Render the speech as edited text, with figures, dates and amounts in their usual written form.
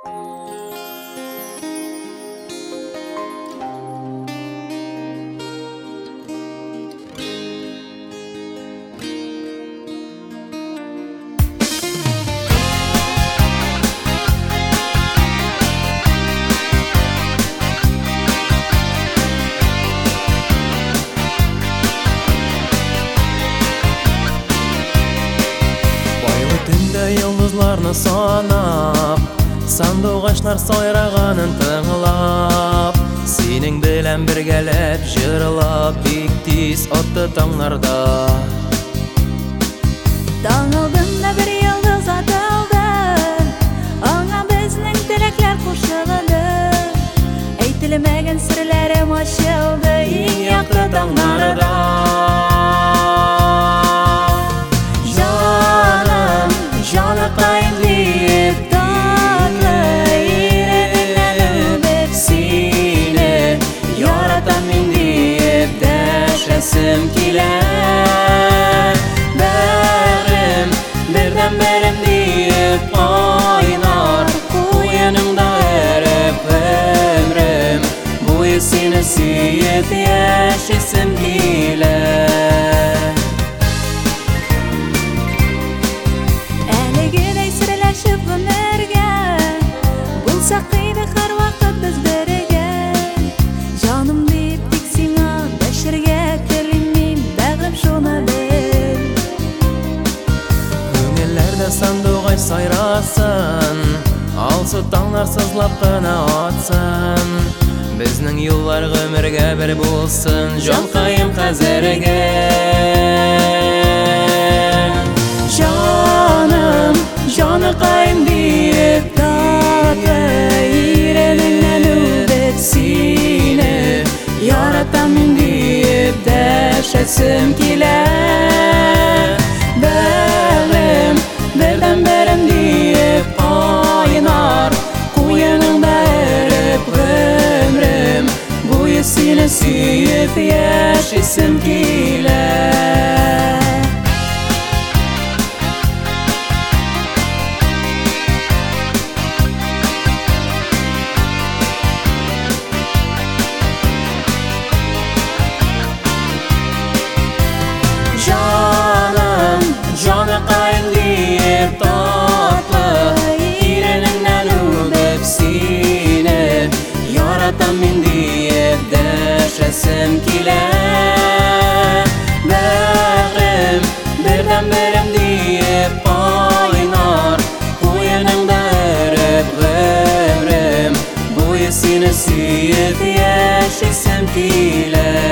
Yıldızlarını sanap, sandığaçlar sayrağanın tığlap, senin bilen birgelep jırlap, bik tiz ottu tağlarda. Dağıldığında bir yıldız atıldı, ona bizning tilekler qo'shildi. Aytilmagan sirlarim ochildi eng yaqin tonglarda. Sesim kiler, berim, birden berim deyip oynar, uyanımda erip ömrüm, bu esini suyup yaşasım kiler. Әлегідей сірләшіп өмірге, болсақ қиды қар вақыт біз бірге. Жаным deyip тек сеңа бәшірге керлеймен, бәғрім шоны біл. Көңелләрдә сандуғай сайрасын, алсы таңлар сызлап қына атсын. Безнең юллар гомергә бер булсын, җанкаем хәзергә. Жаным, җаныкаем диеп татлы, йөрәгемнән үбеп сине, яратам мин диеп дәшәсем килә. Бәгърем, бердән берем диеп айнар, куеныңда эреп гомрем, буе сине сөеп яшәсем килә. Җаныкаем диеп татлы, иренеңнән үбеп сине, яратам мин диеп дәшәсем килә. Бәгърем, бердән берем диеп айнар, куеныңда эреп гомрем, буе сине сөеп яшәсем килә.